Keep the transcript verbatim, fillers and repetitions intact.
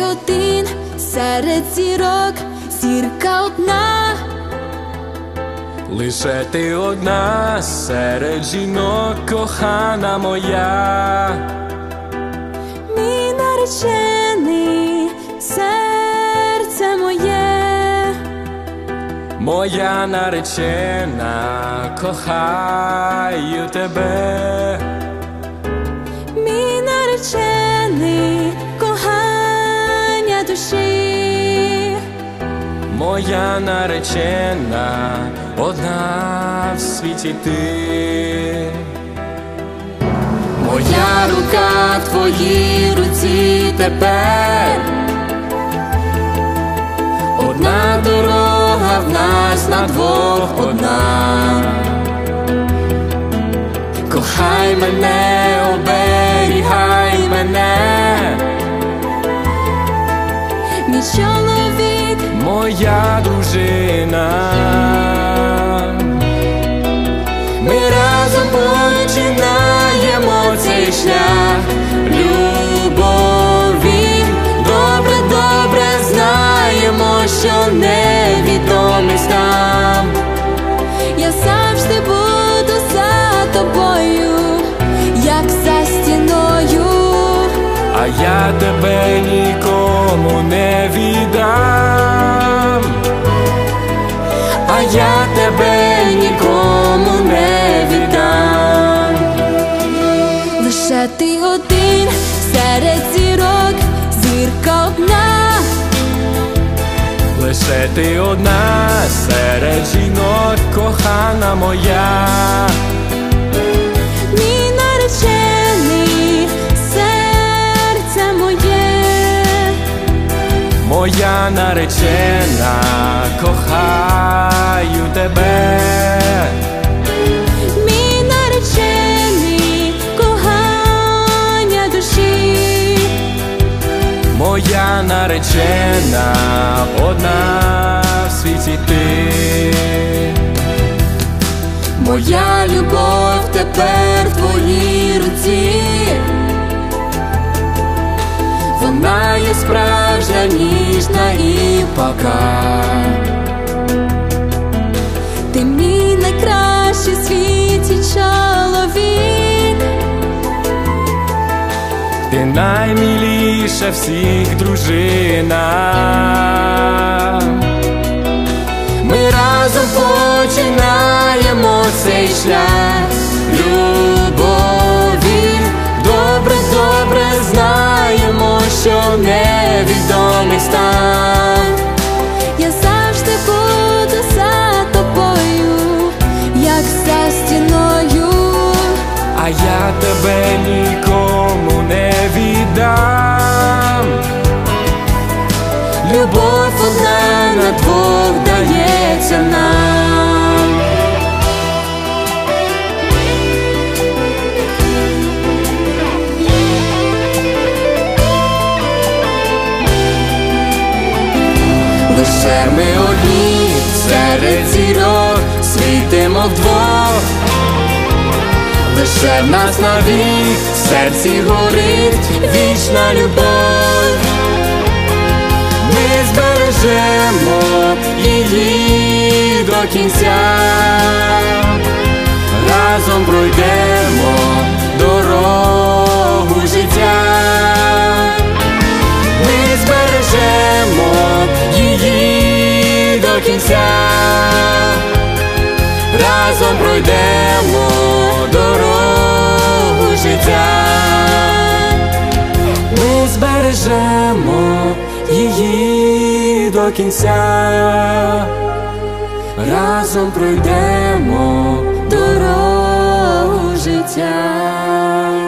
один серед зірок, зірка одна. Лише ти одна серед жінок, кохана моя. Мій наречений, серце моє. Моя наречена, кохаю тебе. Мій наречений, кохання душі. Моя наречена, одна в світі ти. Моя рука в твоїй руці тепер. Одна дорога в нас на двох одна. Кохай мене, оберігай мене. Мій чоловік, моя дружина. ми разом починаємо цей шлях любові. Добре, добре знаємо, що невідомість нам. Я завжди буду за тобою, як за стіною. А я тебе нікому не віддам. А я тебе нікому не віддам. Лише ти один серед зірок, зірка одна. Лише ти одна серед жінок, кохана моя. Мій наречений, серце моє. Моя наречена, кохаю тебе. Мій наречений, кохання душі. Моя наречена, одна в світі ти. Моя любов тепер в твоїй руці. Вона є справжня, ніжна і палка. Ти мій найкращий в світі чоловік. Ти наймиліша всіх дружина. Ми разом починаємо цей шлях любові. Добре, добре знаємо, що невідомість там. Я завжди буду за тобою, як за стіною. А я тебе нікому не віддам. Любов одна на двох дається нам. Лише ми одні серед зірок, світимо вдвох. Лише в нас навік в серці горить вічна любов. Ми збережемо її до кінця. Разом пройдемо дорогу життя. Ми збережемо її до кінця. Разом пройдемо дорогу життя. Ми збережемо її до кінця. Разом пройдемо дорогу життя.